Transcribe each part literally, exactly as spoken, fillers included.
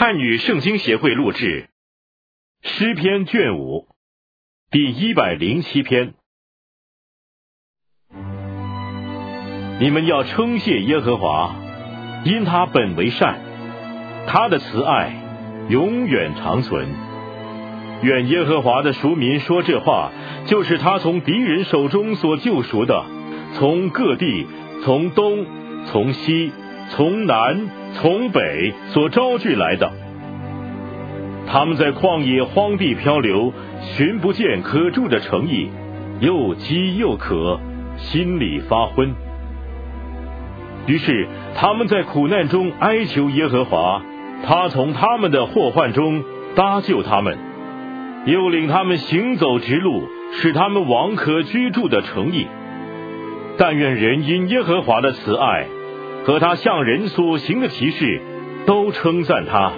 汉语圣经协会录制，诗篇卷五，第一百零七篇。你们要称谢耶和华，因他本为善，他的慈爱永远长存。愿耶和华的赎民说这话，就是他从敌人手中所救赎的，从各地，从东，从西，从南，从北所招聚来的。他们在旷野荒地漂流，寻不见可住的城邑，又饥又渴，心里发昏。于是他们在苦难中哀求耶和华，他从他们的祸患中搭救他们，又领他们行走直路，使他们往可居住的城邑。但愿人因耶和华的慈爱和他向人所行的奇事都称赞他，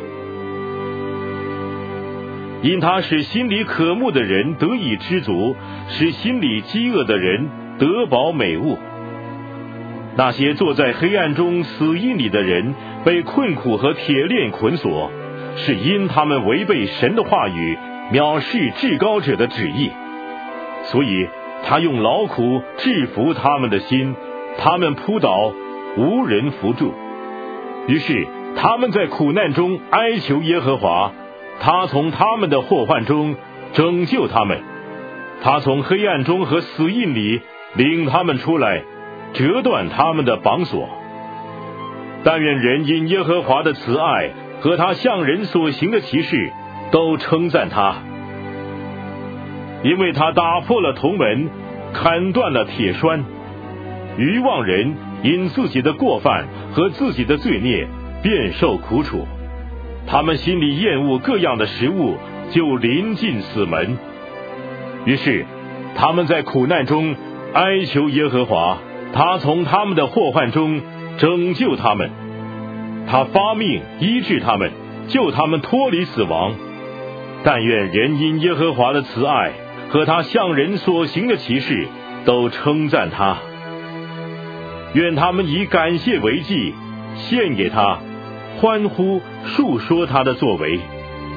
因他使心里渴慕的人得以知足，使心里饥饿的人得饱美物。那些坐在黑暗中死荫里的人被困苦和铁链捆锁，是因他们违背神的话语，藐视至高者的旨意。所以他用劳苦制服他们的心，他们扑倒，无人扶助。于是他们在苦难中哀求耶和华，他从他们的祸患中拯救他们，他从黑暗中和死荫里领他们出来，折断他们的绑索。但愿人因耶和华的慈爱和他向人所行的奇事都称赞他，因为他打破了铜门，砍断了铁栓。愚妄人因自己的过犯和自己的罪孽便受苦楚，他们心里厌恶各样的食物，就临近死门。于是他们在苦难中哀求耶和华，他从他们的祸患中拯救他们，他发命医治他们，救他们脱离死亡。但愿人因耶和华的慈爱和他向人所行的奇事都称赞他。愿他们以感谢为祭，献给他，欢呼述说他的作为。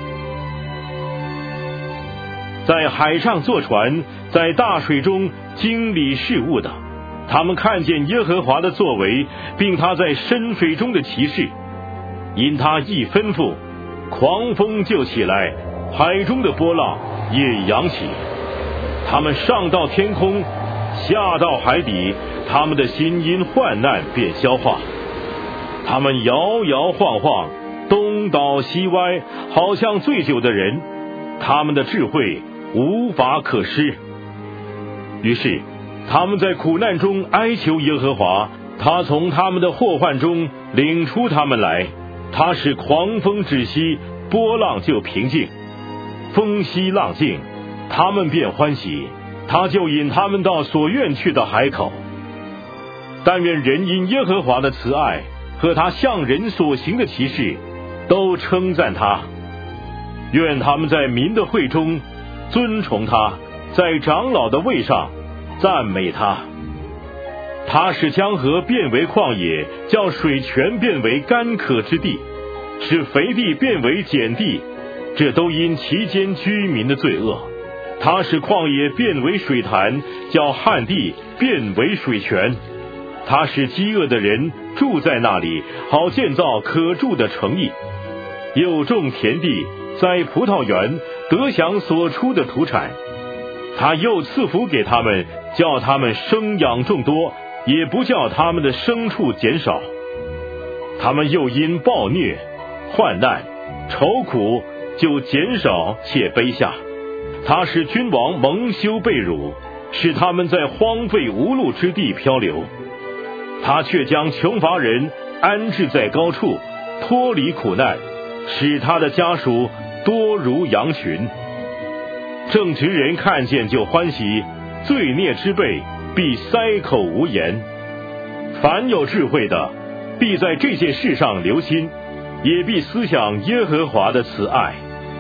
在海上坐船，在大水中经理事务的，他们看见耶和华的作为，并他在深水中的奇事。因他一吩咐，狂风就起来，海中的波浪也扬起。他们上到天空，下到海底，他们的心因患难便消化。他们摇摇晃晃，东倒西歪，好像醉酒的人，他们的智慧无法可施。于是他们在苦难中哀求耶和华，他从他们的祸患中领出他们来。他使狂风止息，波浪就平静。风息浪静，他们便欢喜，他就引他们到所愿去的海口。但愿人因耶和华的慈爱和他向人所行的奇事都称赞他。愿他们在民的会中尊崇他，在长老的位上赞美他。他使江河变为旷野，叫水泉变为干渴之地，使肥地变为碱地，这都因其间居民的罪恶。他使旷野变为水潭，叫旱地变为水泉。他使饥饿的人住在那里，好建造可住的城邑，又种田地，栽葡萄园，得享所出的土产。他又赐福给他们，叫他们生养众多，也不叫他们的牲畜减少。他们又因暴虐、患难、愁苦就减少且卑下。他使君王蒙羞被辱，使他们在荒废无路之地漂流。他却将穷乏人安置在高处，脱离苦难，使他的家属多如羊群。正直人看见就欢喜，罪孽之辈必塞口无言。凡有智慧的，必在这件事上留心，也必思想耶和华的慈爱。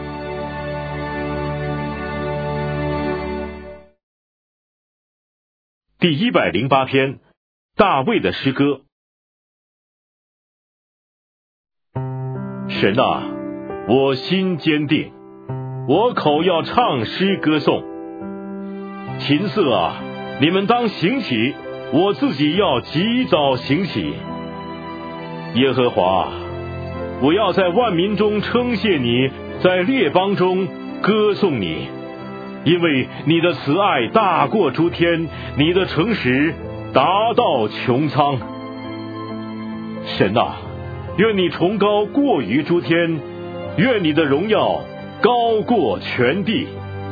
第一百零八篇，大卫的诗歌。神啊， 我心坚定，我口要唱诗歌颂。琴瑟啊，你们当行起，我自己要及早行起。耶和华，我要在万民中称谢你，在列邦中歌颂你，因为你的慈爱大过诸天，你的诚实达到穹苍。神啊，愿你崇高过于诸天，愿你的荣耀高过全地。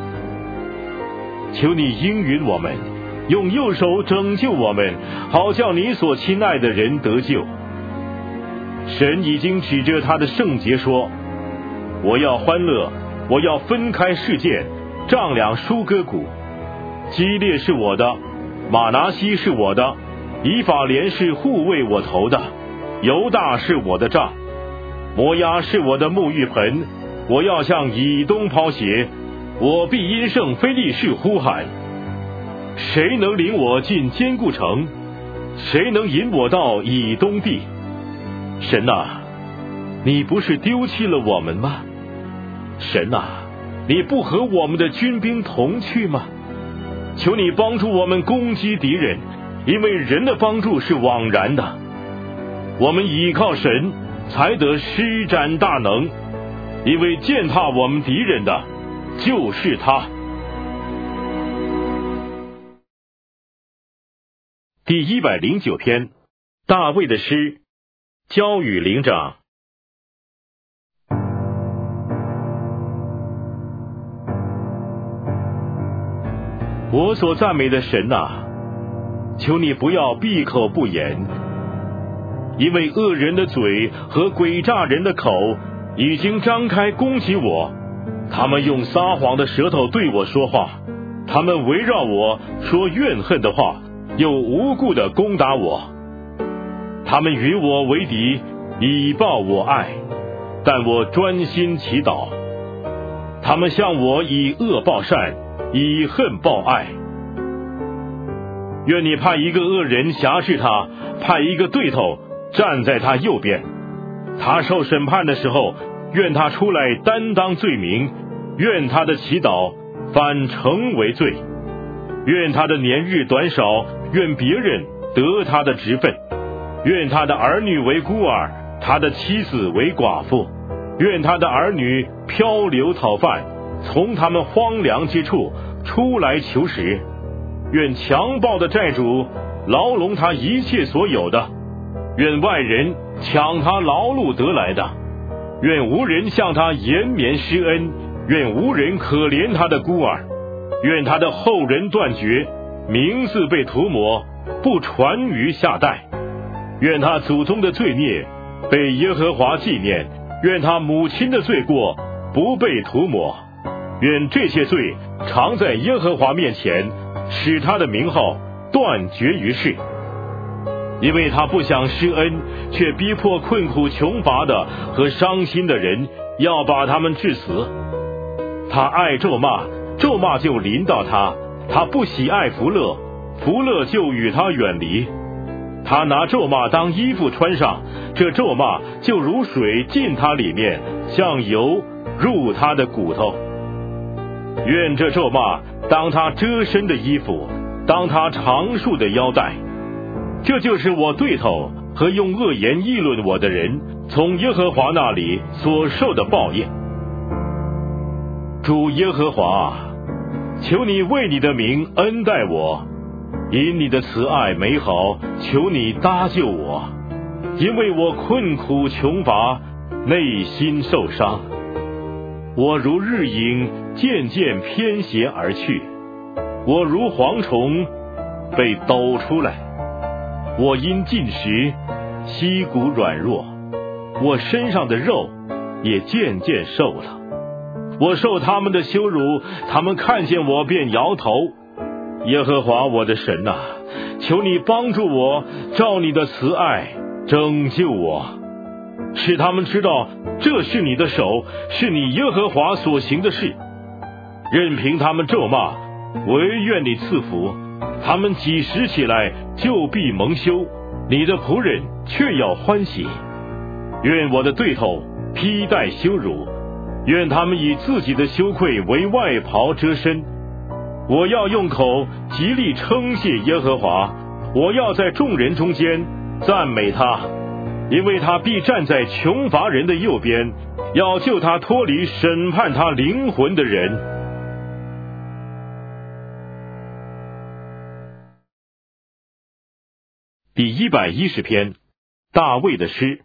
求你应允我们，用右手拯救我们，好叫你所亲爱的人得救。神已经指着他的圣洁说，我要欢乐，我要分开世界，丈量舒歌谷。基列是我的，马拿西是我的，以法莲是护卫我头的，犹大是我的杖，摩押是我的沐浴盆。我要向以东抛鞋，我必因圣非利士呼喊。谁能领我进坚固城？谁能引我到以东地？神啊，你不是丢弃了我们吗？神啊，你不和我们的军兵同去吗？求你帮助我们攻击敌人，因为人的帮助是枉然的。我们倚靠神，才得施展大能，因为践踏我们敌人的就是他。第一百零九篇，大卫的诗，交与灵长。我所赞美的神啊，求你不要闭口不言，因为恶人的嘴和诡诈人的口已经张开攻击我，他们用撒谎的舌头对我说话，他们围绕我说怨恨的话，又无故的攻打我。他们与我为敌，以报我爱，但我专心祈祷。他们向我以恶报善，以恨报爱。愿你派一个恶人辖制他，派一个对头站在他右边。他受审判的时候，愿他出来担当罪名，愿他的祈祷反成为罪。愿他的年日短少，愿别人得他的职分。愿他的儿女为孤儿，他的妻子为寡妇。愿他的儿女漂流讨饭，从他们荒凉之处出来求食。愿强暴的债主牢笼他一切所有的，愿外人抢他劳碌得来的。愿无人向他延绵施恩，愿无人可怜他的孤儿。愿他的后人断绝，名字被涂抹，不传于下代。愿他祖宗的罪孽被耶和华纪念，愿他母亲的罪过不被涂抹。愿这些罪常在耶和华面前，使他的名号断绝于世。因为他不想施恩，却逼迫困苦穷乏的和伤心的人，要把他们致死。他爱咒骂，咒骂就临到他；他不喜爱福乐，福乐就与他远离。他拿咒骂当衣服穿上，这咒骂就如水进他里面，像油入他的骨头。愿这咒骂当他遮身的衣服，当他长束的腰带。这就是我对头和用恶言议论我的人从耶和华那里所受的报应。主耶和华，求你为你的名恩待我，因你的慈爱美好，求你搭救我，因为我困苦穷乏，内心受伤。我如日影渐渐偏斜而去，我如蝗虫被抖出来。我因进食，膝骨软弱，我身上的肉也渐渐瘦了。我受他们的羞辱，他们看见我便摇头。耶和华我的神啊，求你帮助我，照你的慈爱拯救我，使他们知道这是你的手，是你耶和华所行的事。任凭他们咒骂，唯愿你赐福。他们几时起来，就必蒙羞，你的仆人却要欢喜。愿我的对头披戴羞辱， 愿他们以自己的羞愧为外袍遮身。我要用口极力称谢耶和华，我要在众人中间赞美他，因为他必站在穷乏人的右边，要救他脱离审判他灵魂的人。第一百一十篇，大卫的诗。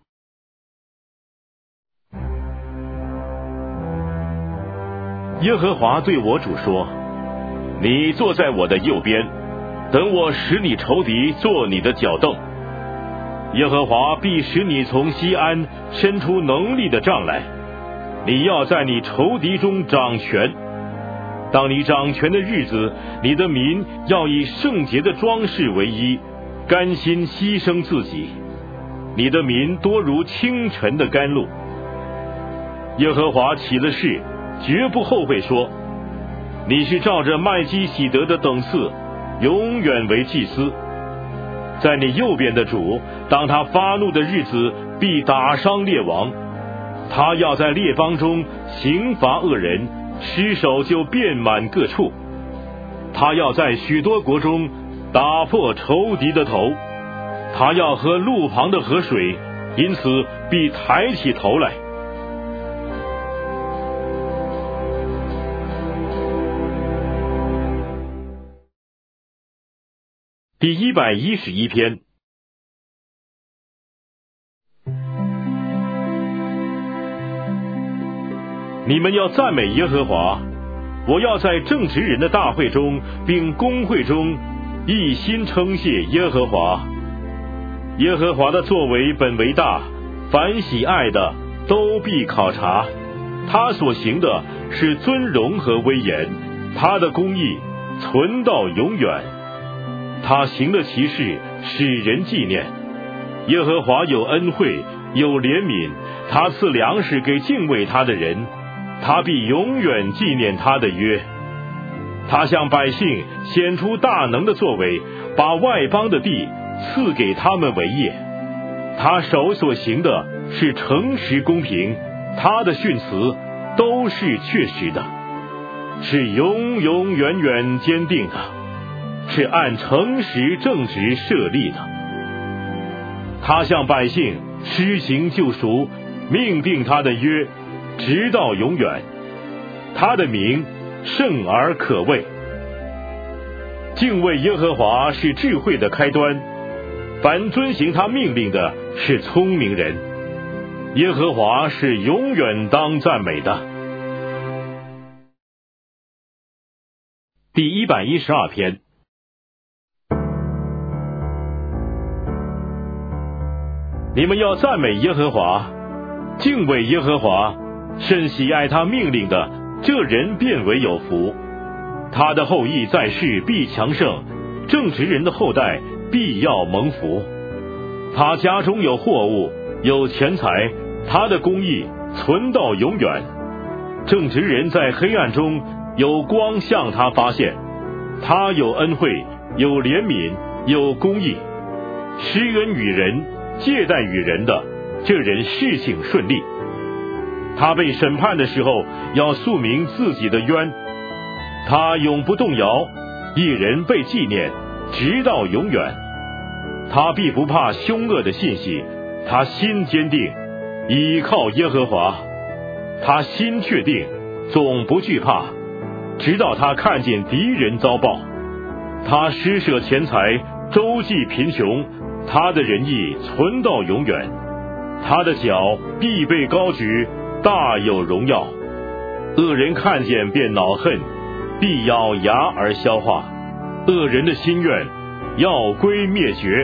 耶和华对我主说：你坐在我的右边，等我使你仇敌坐你的脚凳。耶和华必使你从西安伸出能力的杖来，你要在你仇敌中掌权。当你掌权的日子，你的民要以圣洁的装饰为衣，甘心牺牲自己。你的民多如清晨的甘露。耶和华起了誓，绝不后悔，说：你是照着麦基洗德的等次，永远为祭司。在你右边的主，当他发怒的日子，必打伤列王。他要在列邦中刑罚恶人，尸首就遍满各处。他要在许多国中打破仇敌的头。他要喝路旁的河水，因此必抬起头来。第一百一十一篇。你们要赞美耶和华，我要在正直人的大会中并公会中一心称谢耶和华。耶和华的作为本为大，凡喜爱的都必考察。他所行的是尊荣和威严，他的公义存到永远。他行的奇事使人纪念。耶和华有恩惠，有怜悯，他赐粮食给敬畏他的人，他必永远纪念他的约。他向百姓显出大能的作为，把外邦的地赐给他们为业。他手所行的是诚实公平，他的训词都是确实的，是永永远远坚定的，是按诚实正直设立的。他向百姓施行救赎，命定他的约，直到永远。他的名圣而可畏。敬畏耶和华是智慧的开端，凡遵行他命令的是聪明人。耶和华是永远当赞美的。第一百一十二篇。你们要赞美耶和华，敬畏耶和华，甚喜爱他命令的，这人便为有福。他的后裔在世必强盛，正直人的后代必要蒙福。他家中有货物，有钱财，他的公义存到永远。正直人在黑暗中有光向他发现。他有恩惠，有怜悯，有公义，施恩与人，借贷与人的，这人事情顺利。他被审判的时候，要诉明自己的冤。他永不动摇，一人被纪念，直到永远。他必不怕凶恶的信息，他心坚定，倚靠耶和华。他心确定，总不惧怕，直到他看见敌人遭报。他施舍钱财，周济贫穷，他的仁义存到永远。他的脚必被高举，大有荣耀。恶人看见便恼恨，必咬牙而消化。恶人的心愿要归灭绝。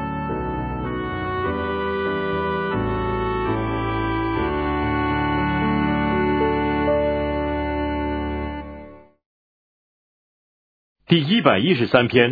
第一百一十三篇。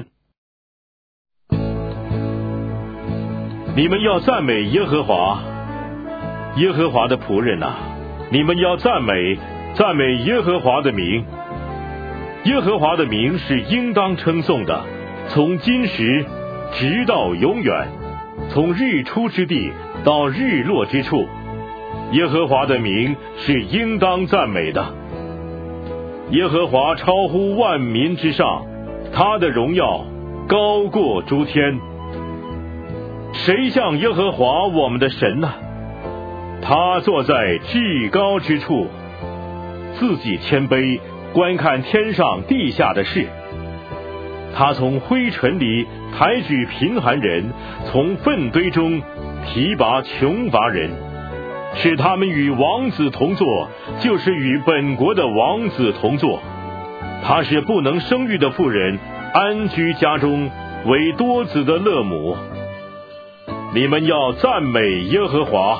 你们要赞美耶和华，耶和华的仆人啊，你们要赞美赞美耶和华的名。耶和华的名是应当称颂的，从今时直到永远，从日出之地到日落之处。 耶和华的名是应当赞美的。耶和华超乎万民之上，他的荣耀高过诸天。谁像耶和华我们的神呢？他坐在至高之处，自己谦卑，观看天上地下的事。他从灰尘里抬举贫寒人，从粪堆中提拔穷乏人，使他们与王子同坐，就是与本国的王子同坐。他是不能生育的妇人安居家中，为多子的乐母。你们要赞美耶和华。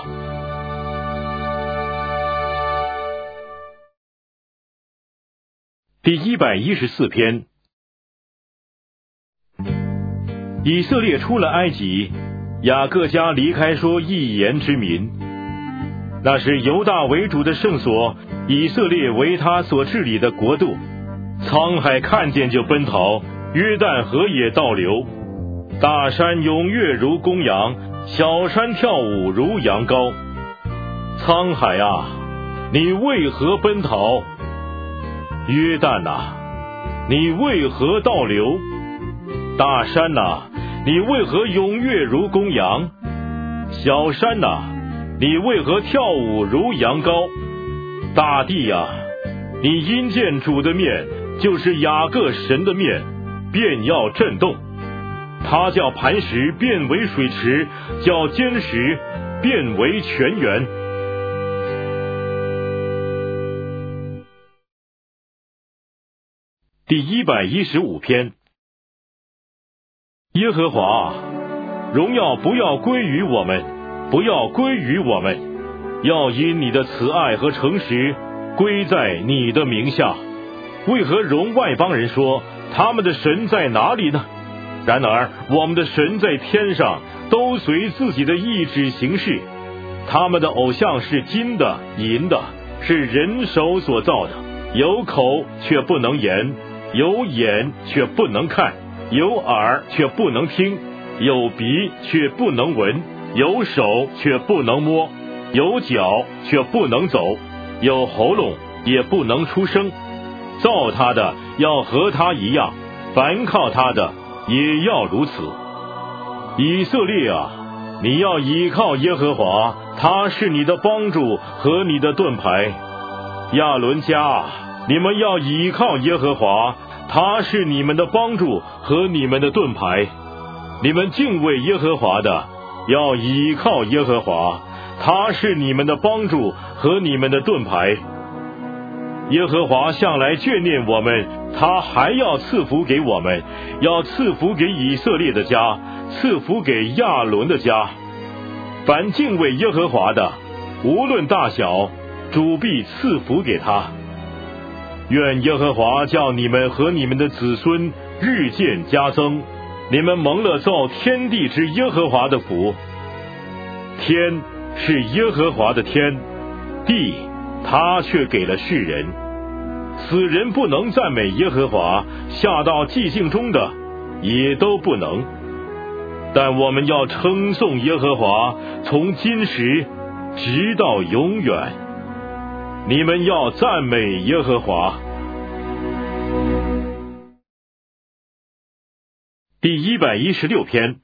第一百一十四篇。以色列出了埃及，雅各家离开说一言之民。那是犹大为主的圣所，以色列为他所治理的国度。沧海看见就奔逃，约旦河也倒流。大山踊跃如公羊，小山跳舞如羊羔。沧海啊，你为何奔逃？约旦啊，你为何倒流？大山啊，你为何踊跃如公羊？小山啊，你为何跳舞如羊羔？大地啊，你因见主的面，就是雅各神的面，便要震动。他叫磐石变为水池，叫坚石变为泉源。第一百一十五篇。耶和华，荣耀不要归于我们，不要归于我们，要因你的慈爱和诚实归在你的名下。为何容外邦人说他们的神在哪里呢？然而我们的神在天上，都随自己的意志行事。他们的偶像是金的银的，是人手所造的，有口却不能言，有眼却不能看，有耳却不能听，有鼻却不能闻，有手却不能摸，有脚却不能走，有喉咙也不能出声。造他的要和他一样，凡靠他的也要如此。以色列啊，你要倚靠耶和华，他是你的帮助和你的盾牌。亚伦家啊，你们要倚靠耶和华，他是你们的帮助和你们的盾牌。你们敬畏耶和华的，要倚靠耶和华，他是你们的帮助和你们的盾牌。耶和华向来眷念我们，他还要赐福给我们，要赐福给以色列的家，赐福给亚伦的家。凡敬畏耶和华的，无论大小，主必赐福给他。愿耶和华叫你们和你们的子孙日渐加增，你们蒙了造天地之耶和华的福。天是耶和华的天，地他却给了世人。死人不能赞美耶和华，下到寂静中的也都不能。但我们要称颂耶和华，从今时直到永远。你们要赞美耶和华。第一百一十六篇。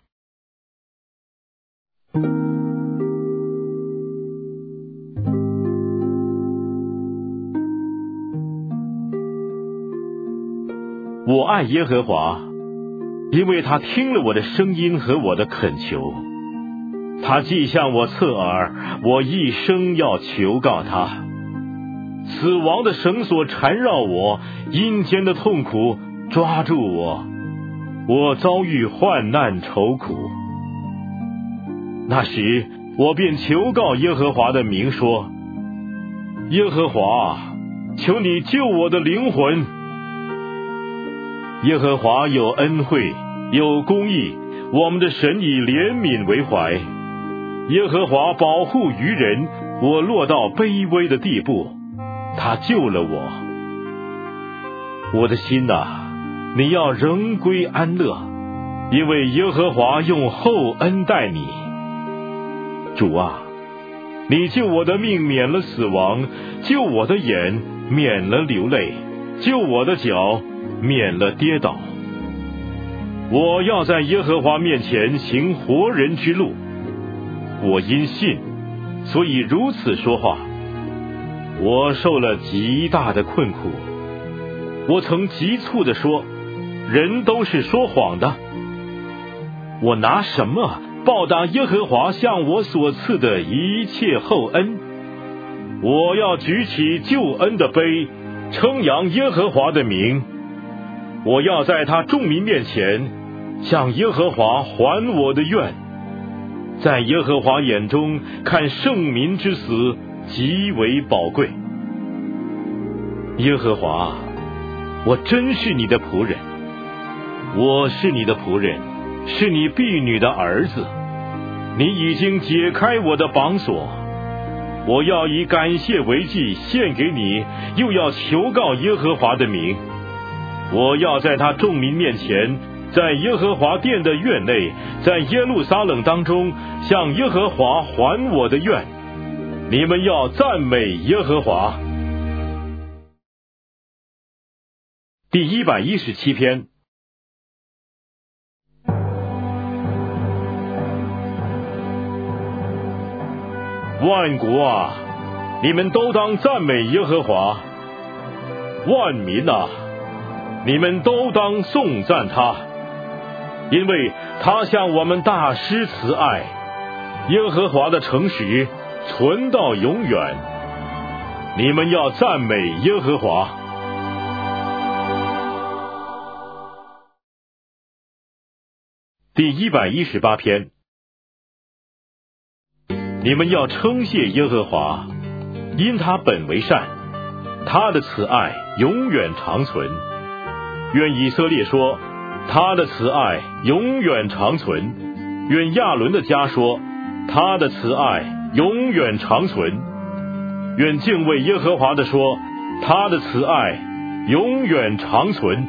我爱耶和华，因为他听了我的声音和我的恳求。他既向我侧耳，我一生要求告他。死亡的绳索缠绕我，阴间的痛苦抓住我，我遭遇患难愁苦。那时我便求告耶和华的名说：耶和华，求你救我的灵魂。耶和华有恩惠，有公义，我们的神以怜悯为怀。耶和华保护愚人，我落到卑微的地步，他救了我。我的心啊，你要仍归安乐，因为耶和华用厚恩待你。主啊， 你救我的命免了死亡，救我的眼免了流泪，救我的脚免了跌倒。我要在耶和华面前行活人之路。我因信，所以如此说话。我受了极大的困苦。我曾急促地说，人都是说谎的。我拿什么报答耶和华向我所赐的一切厚恩？我要举起救恩的杯，称扬耶和华的名。我要在他众民面前向耶和华还我的愿。在耶和华眼中看圣民之死极为宝贵。耶和华，我真是你的仆人，我是你的仆人，是你婢女的儿子。你已经解开我的绑锁，我要以感谢为祭献给你，又要求告耶和华的名。我要在他众民面前，在耶和华殿的院内，在耶路撒冷当中，向耶和华还我的愿。你们要赞美耶和华。第一百一十七篇。万国啊，你们都当赞美耶和华；万民啊，你们都当颂赞他，因为他向我们大施慈爱，耶和华的诚实存到永远。你们要赞美耶和华。第一百一十八篇。你们要称谢耶和华，因他本为善，他的慈爱永远长存。愿以色列说，他的慈爱永远长存；愿亚伦的家说，他的慈爱永远长存；愿敬畏耶和华的说，他的慈爱永远长存。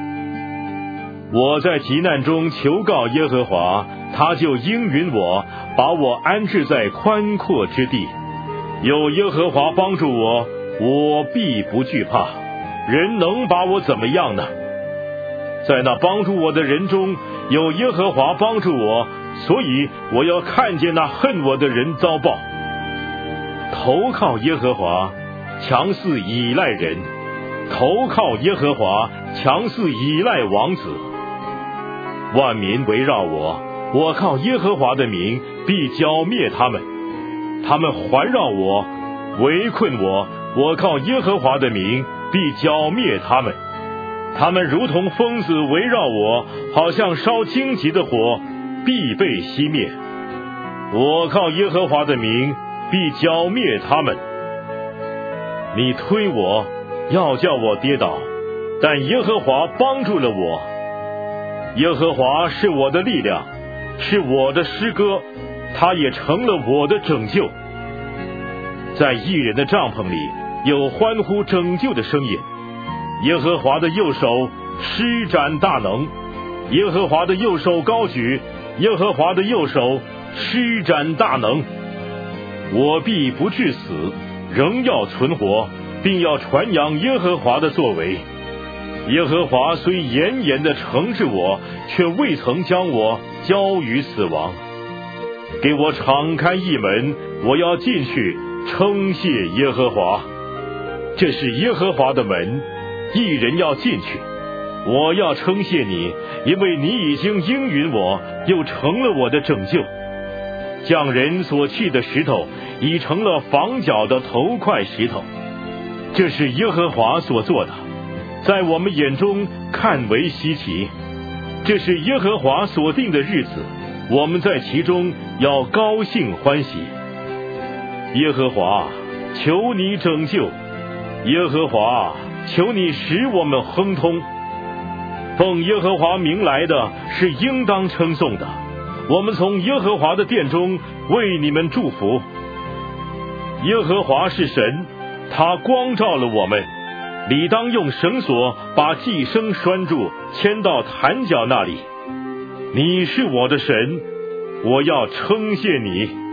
我在急难中求告耶和华，他就应允我，把我安置在宽阔之地。有耶和华帮助我，我必不惧怕。人能把我怎么样呢？在那帮助我的人中，有耶和华帮助我，所以我要看见那恨我的人遭报。投靠耶和华，强似倚赖人；投靠耶和华，强似倚赖王子。万民围绕我，我靠耶和华的名必剿灭他们。他们环绕我，围困我，我靠耶和华的名必剿灭他们。他们如同疯子围绕我，好像烧荆棘的火，必被熄灭。我靠耶和华的名必剿灭他们。你推我，要叫我跌倒，但耶和华帮助了我。耶和华是我的力量，是我的诗歌，他也成了我的拯救。在义人的帐篷里有欢呼拯救的声音。耶和华的右手施展大能，耶和华的右手高举，耶和华的右手施展大能。我必不致死，仍要存活，并要传扬耶和华的作为。耶和华虽严严地惩治我，却未曾将我交于死亡。给我敞开一门，我要进去称谢耶和华。这是耶和华的门，义人要进去。我要称谢你，因为你已经应允我，又成了我的拯救。匠人所砌的石头，已成了房角的头块石头。这是耶和华所做的，在我们眼中看为稀奇。这是耶和华所定的日子，我们在其中要高兴欢喜。耶和华，求你拯救；耶和华，求你使我们亨通。奉耶和华名来的是应当称颂的，我们从耶和华的殿中为你们祝福。耶和华是神，他光照了我们，理当用绳索把寄生拴住，牵到坛角那里。你是我的神，我要称谢你；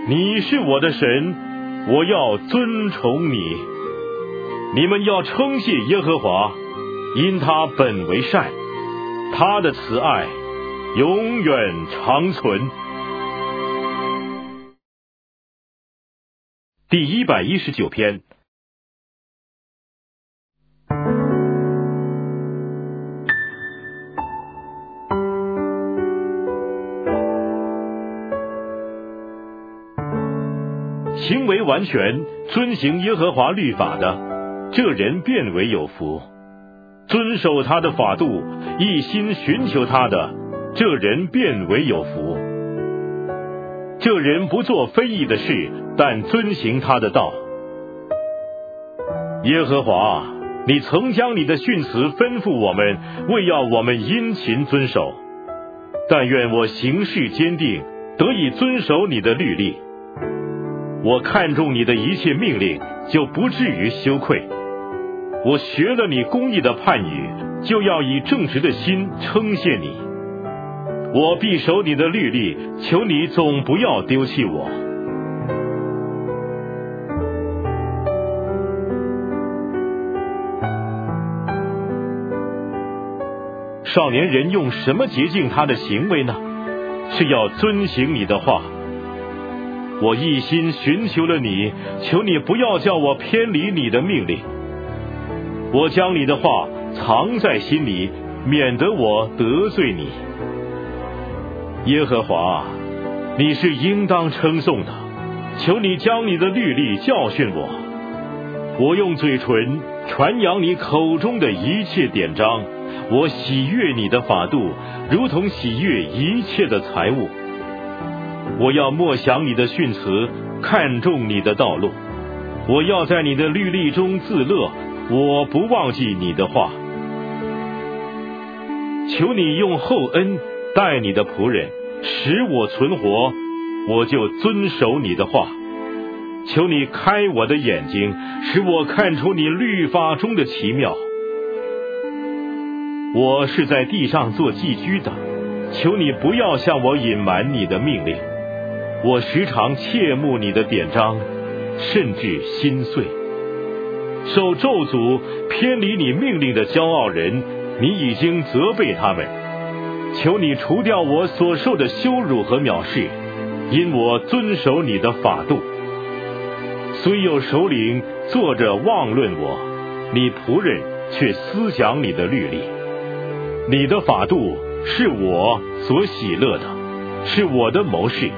你是我的神，我要尊崇你。你们要称谢耶和华，因他本为善，他的慈爱永远长存。第一百一十九篇。行为完全，遵行耶和华律法的，这人便为有福。遵守他的法度，一心寻求他的，这人便为有福。这人不做非义的事，但遵行他的道。耶和华，你曾将你的训词吩咐我们，为要我们殷勤遵守。但愿我行事坚定，得以遵守你的律例。我看重你的一切命令，就不至于羞愧。我学了你公义的判语，就要以正直的心称谢你。我必守你的律例，求你总不要丢弃我。少年人用什么洁净他的行为呢？是要遵行你的话。我一心寻求了你，求你不要叫我偏离你的命令。我将你的话藏在心里，免得我得罪你。耶和华，你是应当称颂的，求你将你的律例教训我。我用嘴唇传扬你口中的一切典章，我喜悦你的法度，如同喜悦一切的财物。我要默想你的训词，看重你的道路。我要在你的律例中自乐，我不忘记你的话。求你用厚恩待你的仆人，使我存活，我就遵守你的话。求你开我的眼睛，使我看出你律法中的奇妙。我是在地上做寄居的，求你不要向我隐瞒你的命令。我时常切慕你的典章，甚至心碎。受咒诅偏离你命令的骄傲人，你已经责备他们。求你除掉我所受的羞辱和藐视，因我遵守你的法度。虽有首领坐着妄论我，你仆人却思想你的律例。你的法度是我所喜乐的，是我的谋士。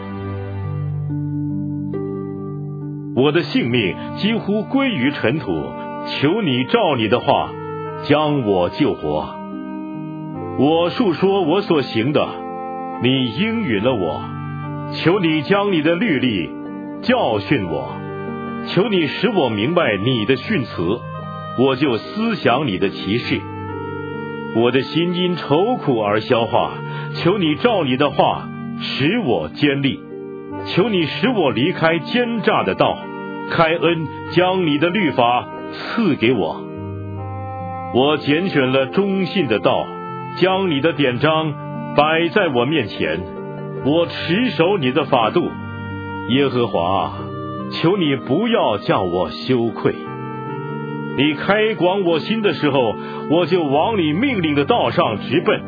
我的性命几乎归于尘土，求你照你的话将我救活。我述说我所行的，你应允了我。求你将你的律例教训我，求你使我明白你的训词，我就思想你的奇事。我的心因愁苦而消化，求你照你的话使我坚立。求你使我离开奸诈的道，开恩将你的律法赐给我。我拣选了忠信的道，将你的典章摆在我面前。我持守你的法度。耶和华，求你不要叫我羞愧。你开广我心的时候，我就往你命令的道上直奔。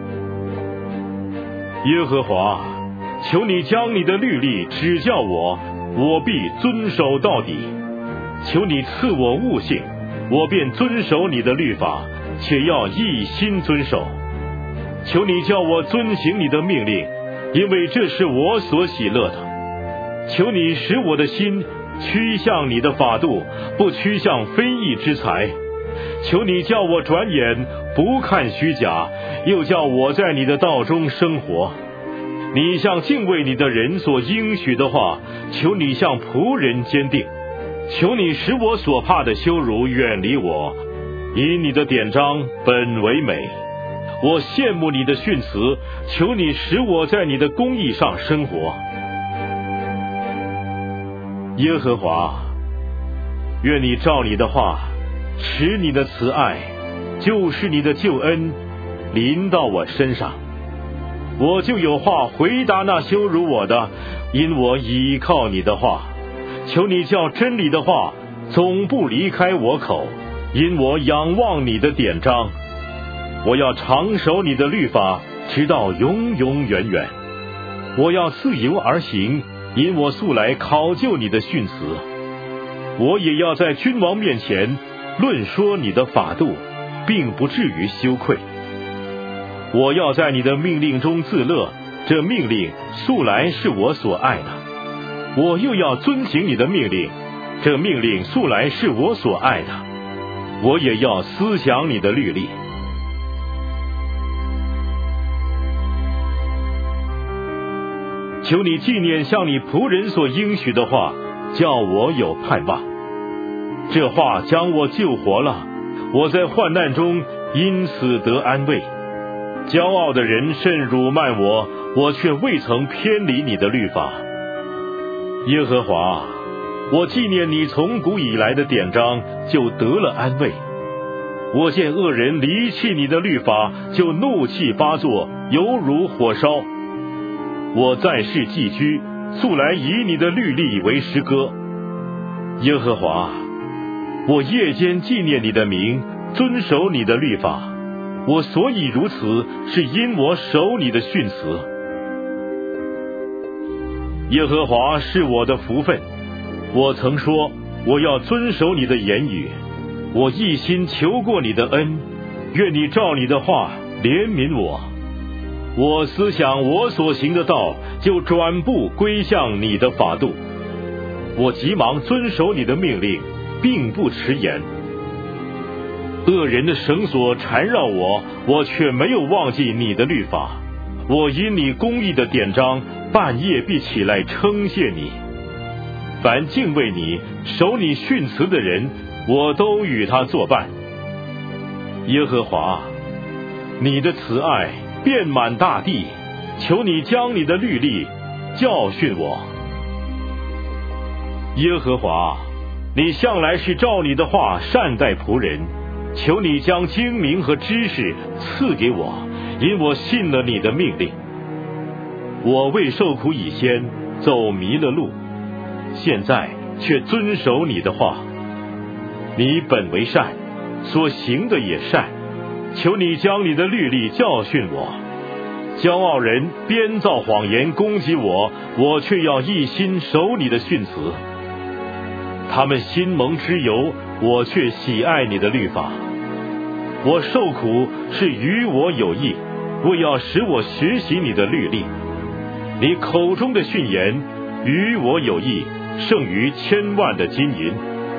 耶和华，求你将你的律例指教我，我必遵守到底。求你赐我悟性，我便遵守你的律法，且要一心遵守。求你叫我遵行你的命令，因为这是我所喜乐的。求你使我的心趋向你的法度，不趋向非义之财。求你叫我转眼不看虚假，又叫我在你的道中生活。你向敬畏你的人所应许的话，求你向仆人坚定。求你使我所怕的羞辱远离我，因你的典章本为美。我羡慕你的训词，求你使我在你的公义上生活。耶和华，愿你照你的话，使你的慈爱，就是你的救恩，临到我身上。我就有话回答那羞辱我的， 因我倚靠你的话。求你叫真理的话总不离开我口，因我仰望你的典章。我要常守你的律法，直到永永远远。我要自由而行，因我素来考究你的训词。我也要在君王面前论说你的法度，并不至于羞愧。我要在你的命令中自乐，这命令素来是我所爱的。我又要遵行你的命令，这命令素来是我所爱的。我也要思想你的律例。求你纪念向你仆人所应许的话，叫我有盼望。这话将我救活了，我在患难中因此得安慰。骄傲的人甚辱慢我，我却未曾偏离你的律法。耶和华，我纪念你从古以来的典章，就得了安慰。我见恶人离弃你的律法，就怒气发作，犹如火烧。我在世寄居，素来以你的律例为诗歌。耶和华，我夜间纪念你的名，遵守你的律法。我所以如此，是因我守你的训词。耶和华是我的福分，我曾说我要遵守你的言语。我一心求过你的恩，愿你照你的话怜悯我。我思想我所行的道，就转步归向你的法度。我急忙遵守你的命令，并不迟延。恶人的绳索缠绕我，我却没有忘记你的律法。我因你公义的典章，半夜必起来称谢你。凡敬畏你、守你训词的人，我都与他作伴。耶和华，你的慈爱遍满大地，求你将你的律例教训我。耶和华，你向来是照你的话善待仆人，求你将精明和知识赐给我，因我信了你的命令。我为受苦以先走迷了路，现在却遵守你的话。你本为善，所行的也善，求你将你的律例教训我。骄傲人编造谎言攻击我，我却要一心守你的训词。他们心蒙脂油，我却喜爱你的律法。我受苦是与我有益，为要使我学习你的律例。你口中的训言与我有益，胜于千万的金银。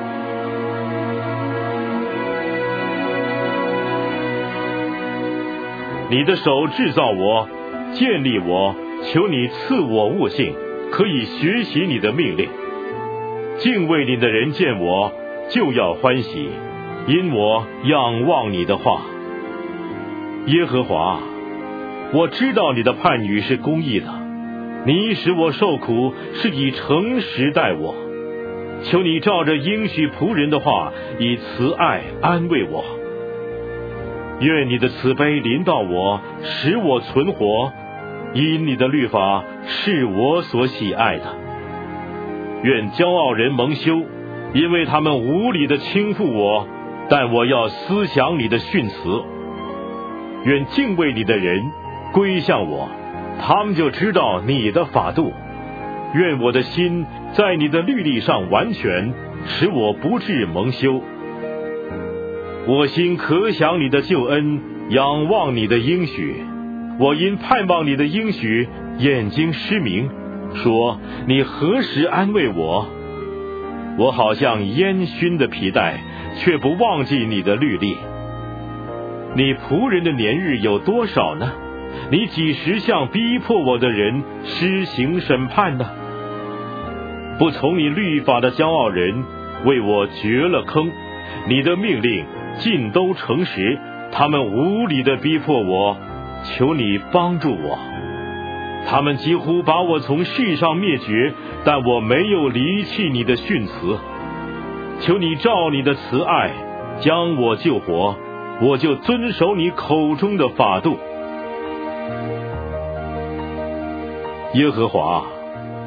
你的手制造我，建立我，求你赐我悟性，可以学习你的命令。敬畏你的人见我，就要欢喜，因我仰望你的话。耶和华，我知道你的判语是公义的，你使我受苦，是以诚实待我。求你照着应许仆人的话，以慈爱安慰我。愿你的慈悲临到我，使我存活，因你的律法是我所喜爱的。愿骄傲人蒙羞，因为他们无理地轻负我，但我要思想你的训词。愿敬畏你的人归向我，他们就知道你的法度。愿我的心在你的律例上完全，使我不致蒙羞。我心可想你的救恩，仰望你的应许。我因盼望你的应许，眼睛失明，说你何时安慰我？我好像烟熏的皮带，却不忘记你的律例。你仆人的年日有多少呢？你几时向逼迫我的人施行审判呢？不从你律法的骄傲人为我掘了坑，你的命令尽都诚实，他们无理地逼迫我，求你帮助我。他们几乎把我从世上灭绝，但我没有离弃你的训词。求你照你的慈爱将我救活，我就遵守你口中的法度。耶和华，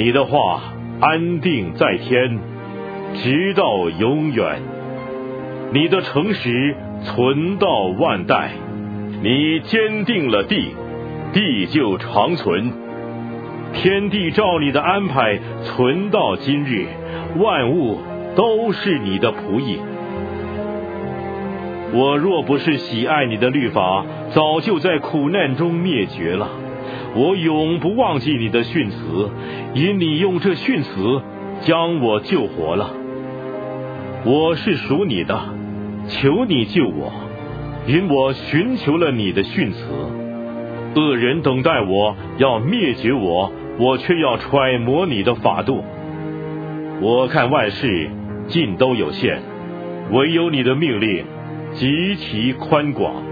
你的话安定在天，直到永远。你的诚实存到万代，你坚定了地，地就长存。天地照你的安排存到今日，万物都是你的仆役。我若不是喜爱你的律法，早就在苦难中灭绝了。我永不忘记你的训词，因你用这训词将我救活了。我是属你的，求你救我，因我寻求了你的训词。恶人等待我，要灭绝我，我却要揣摩你的法度。我看万事尽都有限，唯有你的命令极其宽广。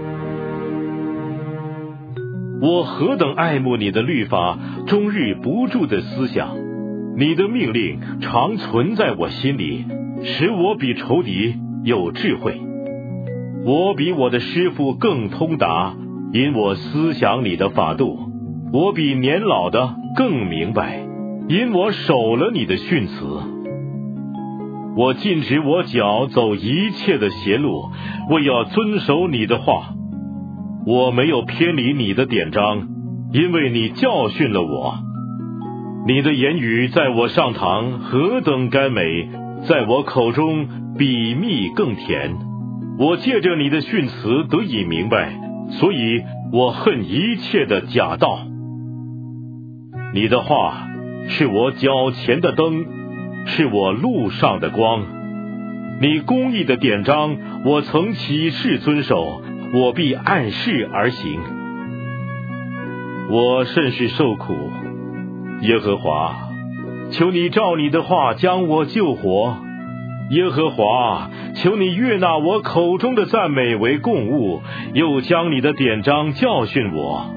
我何等爱慕你的律法，终日不住的思想。你的命令常存在我心里，使我比仇敌有智慧。我比我的师傅更通达，因我思想你的法度。我比年老的更明白，因我守了你的训词。我禁止我脚走一切的邪路，为要遵守你的话。我没有偏离你的典章，因为你教训了我。你的言语在我上膛何等甘美，在我口中比蜜更甜。我借着你的训词得以明白，所以我恨一切的假道。你的话是我脚前的灯，是我路上的光。你公义的典章，我曾起誓遵守，我必按事而行。我甚是受苦，耶和华，求你照你的话将我救活。耶和华，求你悦纳我口中的赞美为供物，又将你的典章教训我。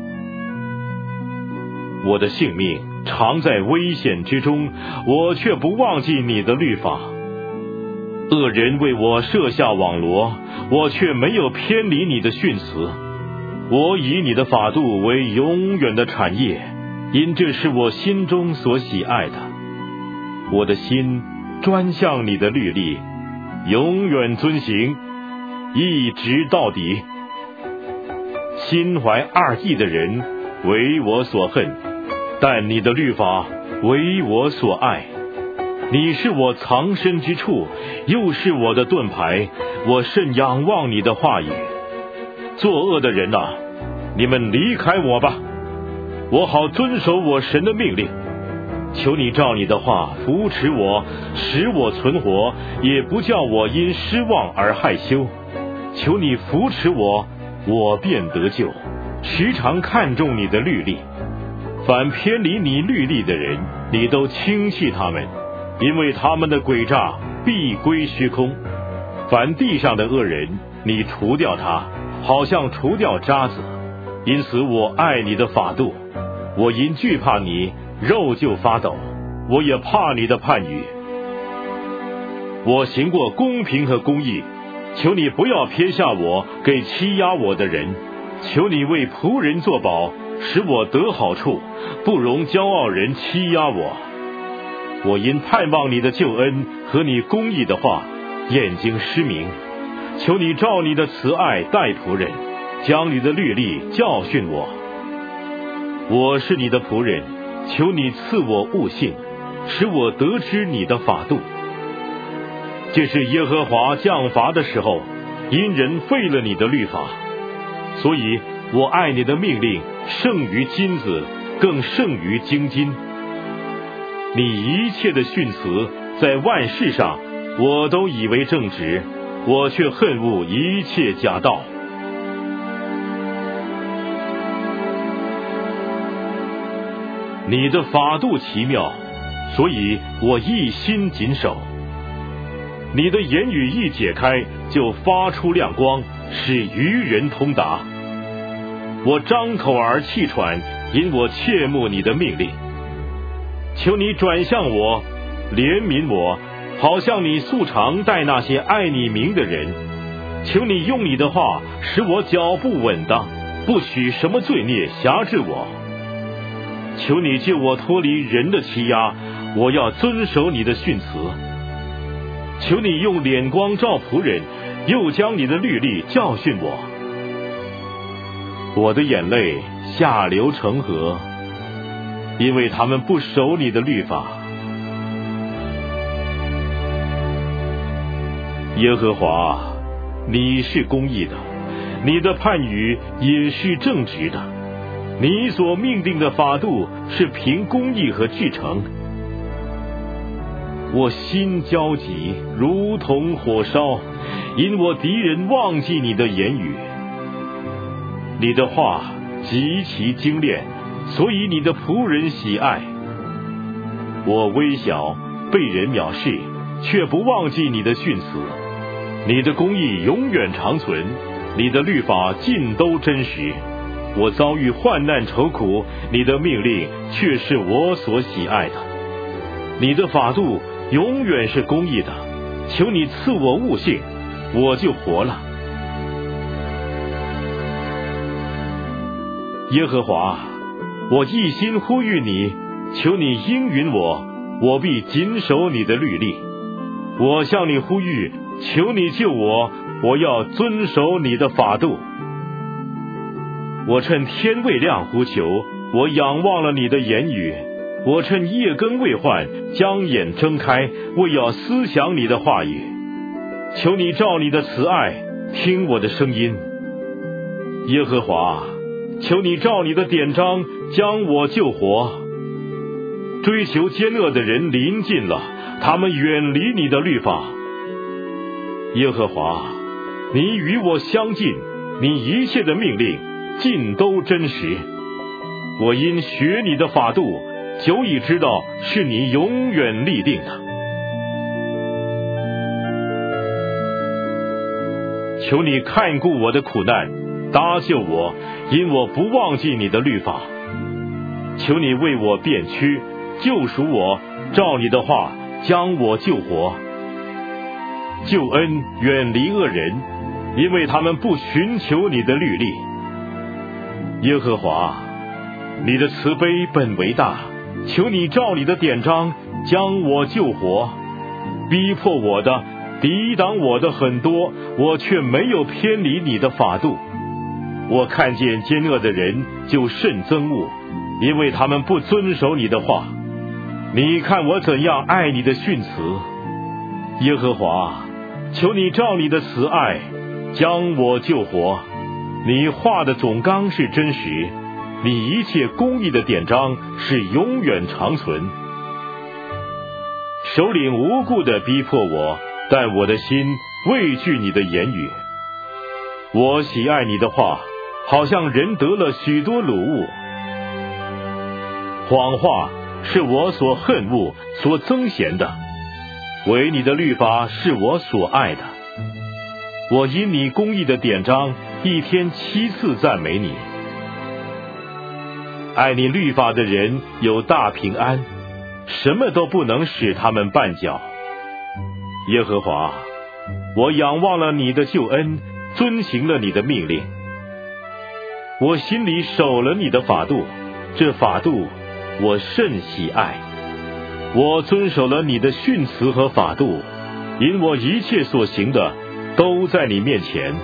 我的性命常在危险之中，我却不忘记你的律法。恶人为我设下网罗，我却没有偏离你的训词。我以你的法度为永远的产业，因这是我心中所喜爱的。我的心专向你的律例，永远遵行，一直到底。心怀二意的人为我所恨，但你的律法为我所爱。你是我藏身之处，又是我的盾牌，我甚仰望你的话语。作恶的人啊，你们离开我吧，我好遵守我神的命令。求你照你的话扶持我，使我存活，也不叫我因失望而害羞。求你扶持我，我便得救。时常看重你的律例，凡偏离你律例的人，你都轻弃他们，因为他们的诡诈必归虚空。凡地上的恶人，你除掉他，好像除掉渣子。因此我爱你的法度，我因惧怕你，肉就发抖，我也怕你的判语。我行过公平和公义，求你不要偏下我给欺压我的人。求你为仆人作保，使我得好处，不容骄傲人欺压我。我因盼望你的救恩和你公义的话，眼睛失明。求你照你的慈爱待仆人，将你的律例教训我。我是你的仆人，求你赐我悟性，使我得知你的法度。这是耶和华降罚的时候，因人废了你的律法。所以我爱你的命令胜于金子，更胜于精金。你一切的训词在万事上我都以为正直，我却恨恶一切假道。你的法度奇妙，所以我一心谨守。你的言语一解开，就发出亮光，使愚人通达。我张口而气喘，因我切慕你的命令。求你转向我，怜悯我，好像你素常待那些爱你名的人。求你用你的话使我脚步稳当，不许什么罪孽辖制我。 求你救我脱离人的欺压，我要遵守你的训词。求你用脸光照仆人，又将你的律例教训我。我的眼泪下流成河，因为他们不守你的律法。耶和华，你是公义的，你的判语也是正直的，你所命定的法度是凭公义和至诚。我心焦急，如同火烧，因我敌人忘记你的言语。你的话极其精炼，所以你的仆人喜爱。我微小，被人藐视，却不忘记你的训词。你的公义永远长存，你的律法尽都真实。我遭遇患难愁苦，你的命令却是我所喜爱的。你的法度永远是公义的，求你赐我悟性，我就活了。耶和华，我一心呼吁你，求你应允我，我必谨守你的律例。我向你呼吁，求你救我，我要遵守你的法度。我趁天未亮呼求，我仰望了你的言语。我趁夜更未换，将眼睁开，为要思想你的话语。求你照你的慈爱听我的声音。耶和华，求你照你的典章将我救活。追求奸恶的人临近了，他们远离你的律法。耶和华，你与我相近，你一切的命令尽都真实。我因学你的法度，久已知道是你永远立定的。求你看顾我的苦难，搭救我，因我不忘记你的律法。求你为我辨屈，救赎我，照你的话将我救活。救恩远离恶人，因为他们不寻求你的律例。耶和华，你的慈悲本为大，求你照你的典章将我救活。逼迫我的，抵挡我的很多，我却没有偏离你的法度。我看见奸恶的人就甚憎恶，因为他们不遵守你的话。你看我怎样爱你的训词。耶和华，求你照你的慈爱将我救活。你画的总纲是真实，你一切公义的典章是永远长存。首领无故的逼迫我，但我的心畏惧你的言语。我喜爱你的话，好像人得了许多掳物。谎话是我所恨恶、所憎嫌的，唯你的律法是我所爱的。我因你公义的典章，一天七次赞美你。爱你律法的人有大平安，什么都不能使他们绊脚。耶和华，我仰望了你的救恩，遵行了你的命令。我心里守了你的法度，这法度我甚喜爱。我遵守了你的训词和法度，因我一切所行的都在你面前。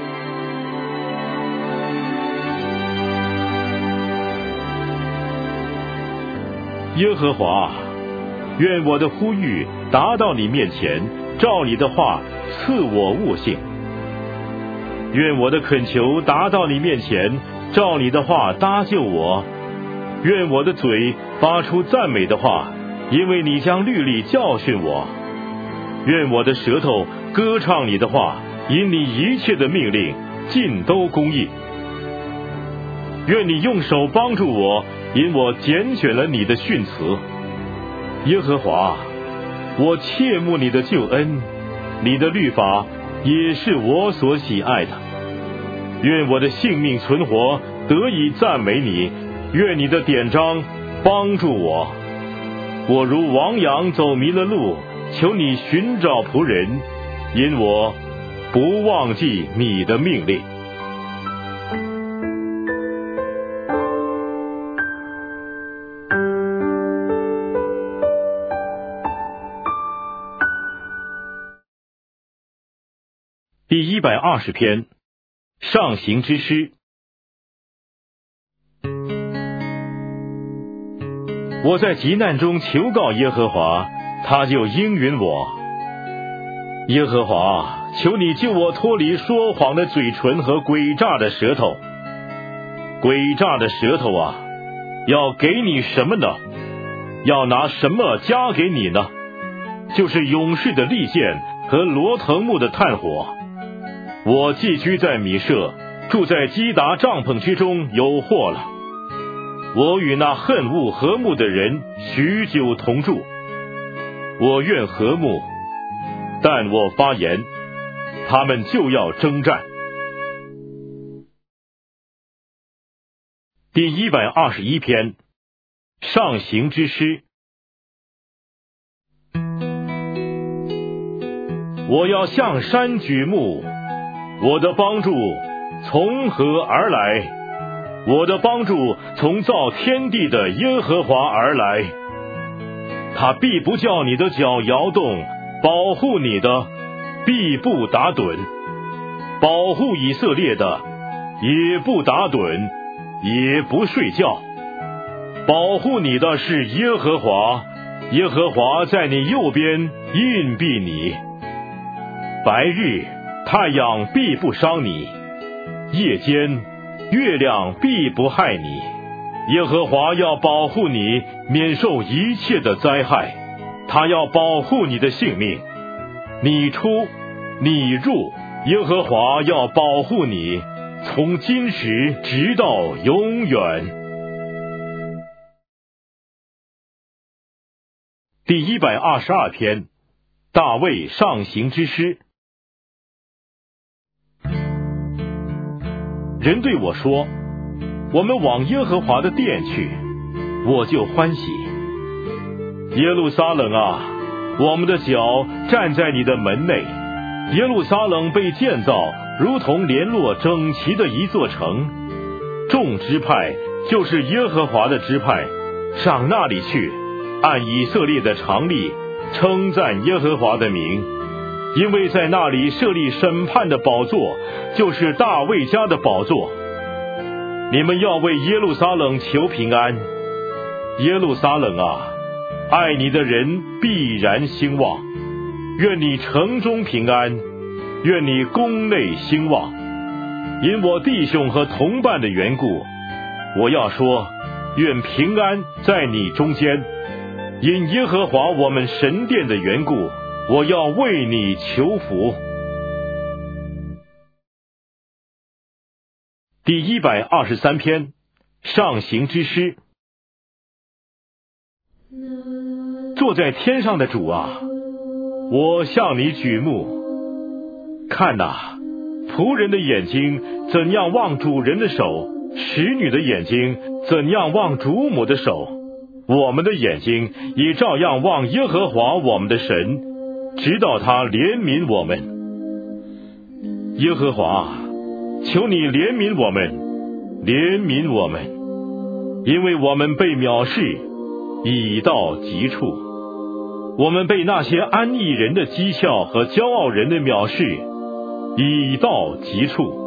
耶和华，愿我的呼吁达到你面前，照你的话赐我悟性。愿我的恳求达到你面前，照你的话搭救我。愿我的嘴发出赞美的话，因为你将律例教训我。愿我的舌头歌唱你的话，因你一切的命令尽都公义。愿你用手帮助我，因我拣选了你的训词。耶和华，我切慕你的救恩，你的律法也是我所喜爱的。愿我的性命存活，得以赞美你。愿你的典章帮助我。我如亡羊走迷了路，求你寻找仆人，因我不忘记你的命令。 第一百二十篇，上行之诗。我在急难中求告耶和华，他就应允我。耶和华，求你救我脱离说谎的嘴唇和诡诈的舌头。诡诈的舌头啊，要给你什么呢？要拿什么加给你呢？就是勇士的利剑和罗藤木的炭火。我寄居在米舍，住在基达帐篷之中，有祸了。我与那恨恶和睦的人许久同住。我愿和睦，但我发言，他们就要征战。第一百二十一篇，上行之诗。我要向山举目，我的帮助从何而来？我的帮助从造天地的耶和华而来。他必不叫你的脚摇动，保护你的必不打盹，保护以色列的也不打盹，也不睡觉。保护你的是耶和华，耶和华在你右边荫庇你。白日太阳必不伤你，夜间月亮必不害你。耶和华要保护你，免受一切的灾害。他要保护你的性命，你出你入，耶和华要保护你，从今时直到永远。第一百二十二篇，大卫上行之诗。人对我说，我们往耶和华的殿去，我就欢喜。耶路撒冷啊，我们的脚站在你的门内。耶路撒冷被建造如同联络整齐的一座城。众支派就是耶和华的支派，上那里去，按以色列的常例称赞耶和华的名。因为在那里设立审判的宝座，就是大卫家的宝座。你们要为耶路撒冷求平安。耶路撒冷啊，爱你的人必然兴旺。愿你城中平安，愿你宫内兴旺。因我弟兄和同伴的缘故，我要说，愿平安在你中间。因耶和华我们神殿的缘故，我要为你求福。第一百二十三篇，上行之诗。坐在天上的主啊，我向你举目。看哪，仆人的眼睛怎样望主人的手，使女的眼睛怎样望主母的手，我们的眼睛也照样望耶和华我们的神，直到他怜悯我们。耶和华，求你怜悯我们，怜悯我们，因为我们被藐视已到极处。我们被那些安逸人的讥笑和骄傲人的藐视已到极处。